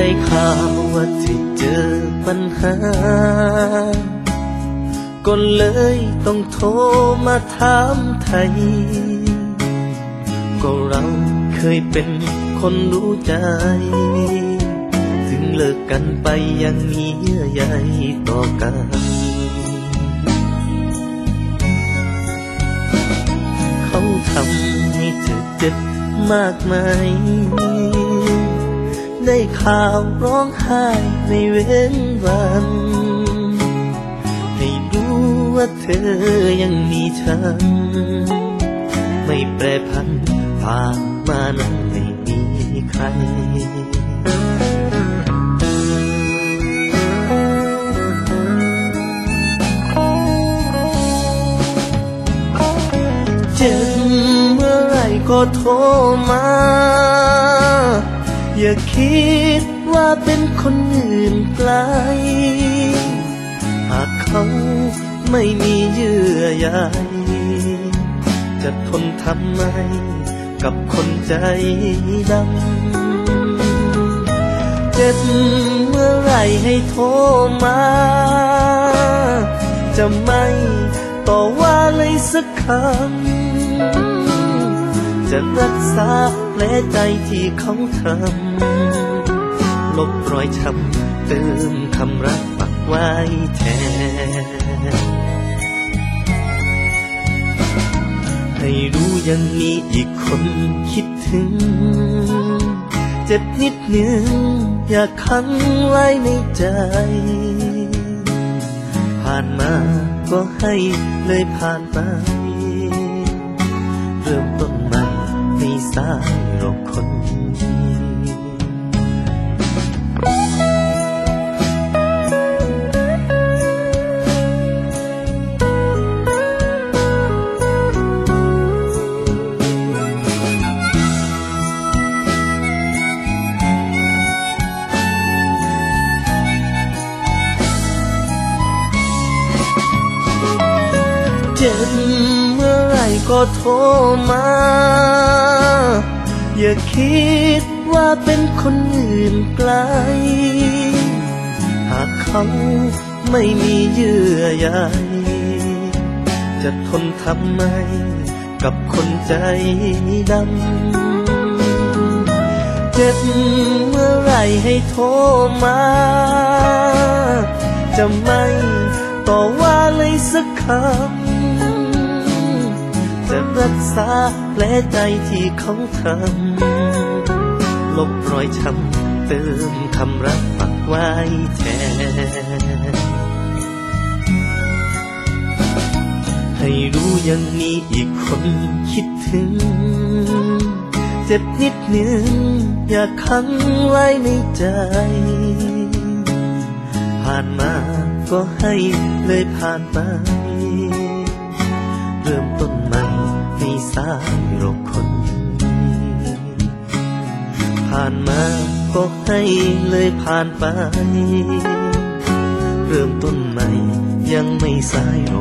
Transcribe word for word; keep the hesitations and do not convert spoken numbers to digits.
ข่าวว่าที่เจอปัญหาก็เลยต้องโทรมาถามไทยก็เราเคยเป็นคนรู้ใจถึงเลิกกันไปยังมีเยื่อใยต่อกันเขาทำให้เธอเจ็บมากมายได้ข่าวร้องไห้ไม่เว้นวันให้รู้ว่าเธอยังมีฉันไม่แปรผันผ่านมานั้นไม่มีใครเจ็บเมื่อไรก็โทรมาอย่าคิดว่าเป็นคนอื่นไกลหากเขาไม่มีเยื่อใยจะทนทำไมกับคนใจดำเจ็บเมื่อไรให้โทรมาจะไม่ต่อว่าเลยสักคำจะรักษาแผลใจที่เขาทำลบรอยช้ำเติมคำรักปักไว้แทนให้รู้ยังมีอีกคนคิดถึงเจ็บนิดหนึ่งอยากขังไว้ในใจผ่านมาก็ให้เลยผ่านไปเริ่มต้นใหม่ไม่สายหรอกคนเจ็บเมื่อไรก็โทรมาอย่าคิดว่าเป็นคนอื่นไกลหากเขาไม่มีเยื่อใยจะทนทำไมกับคนใจดำเจ็บเมื่อไรให้โทรมาจะไม่ต่อว่าเลยสักคำจะรักษาแผลใจที่เขาทำลบรอยช้ำเติมคำรักปักไว้แทนให้รู้ยังมีอีกคนคิดถึงเจ็บนิดหนึ่งอยากขังไว้ในใจผ่านมาก็ให้เลยผ่านไปเริ่มต้นใหม่ไม่สายหรอกคนผ่านมาก็ให้เลยผ่านไปเริ่มต้นใหม่ยังไม่สายหรอก